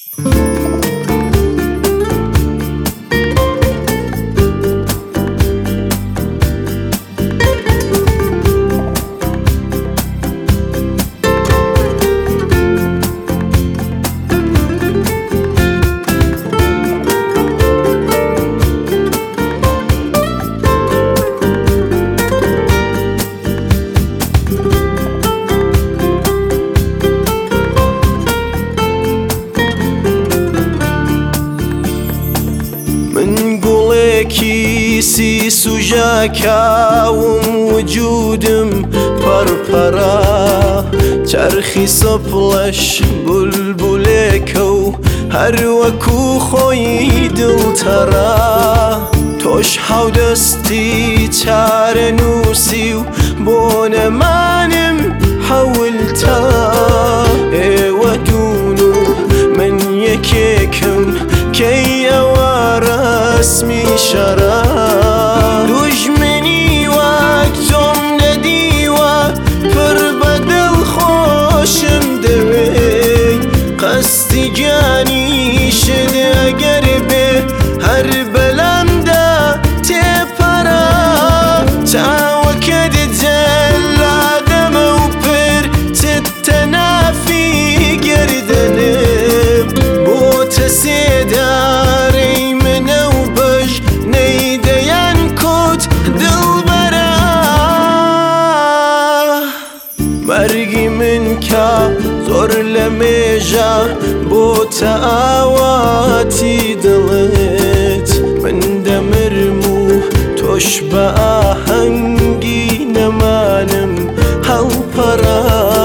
من گوڵێکی سیس و ژاکاوم وجودم پەرپەرە چەرخی سەپڵەش بولبولێکە و هەروەکو خۆی دڵتەرە تۆش حەودەستی چارە نووسی و بۆ نەمانم حەولتە ئێوە دوون و من یەکێکم کەی ئەوە ڕەسمی شەرە دوژمنی وەک تۆم نەدیوە پڕ بە دڵخۆشم دەوێ قەستی گیانیشت ئەگەر بێ هەر بەلەمدا تێپەرە چاوەکەت جەلادەمە و پرتت تەنافی گەردەنم بۆتە سێدارەی منە و بەش نەیدەیان کۆت دڵبەرە مەرگی من کە زۆر لە مێژە بۆتە ئاواتی دڵت من دەمرم و تۆش بە ئاهەنگی نەمانم هەڵپەرە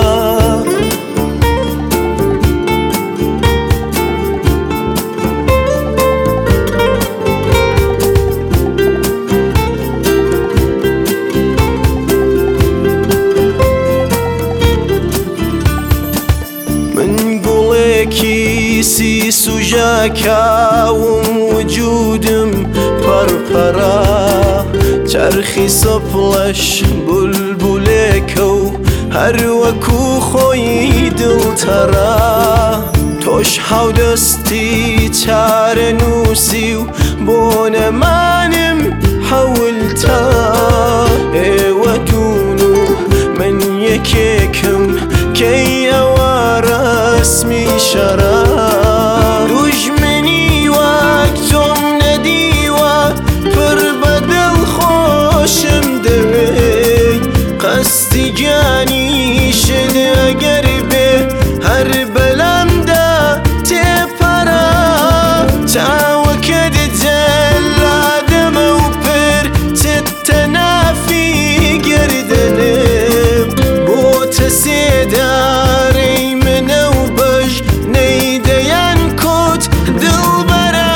سیس و ژاکاوم وجودم پەرپەرە چەرخی سەپڵەش بولبولێکە و هەروەکو خۆی دڵتەرە تۆش حەودەستی چارە نووسی و بۆ نەمانم حەولتە ئێوە دوون و من یەکێکم کەی ئەوە ڕەسمی شەرە دوژمنی وەک تۆم نەدیوە پڕ بە دڵخۆشم دەوێ قەستی گیانیشت ئەگەر بێ هەر بەلەمدا تێپەرە چاوەکەت جەلادەمە و پرتت تەنافی گەردەنم بۆتە سێدارەی منە و بەش نەیدەیان کۆت دڵبەرە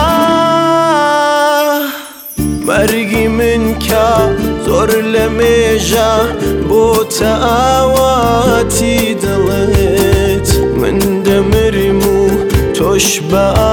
مەرگی من کە زۆر لە مێژە بۆتە ئاواتی دڵت من دەمرم و تۆش بە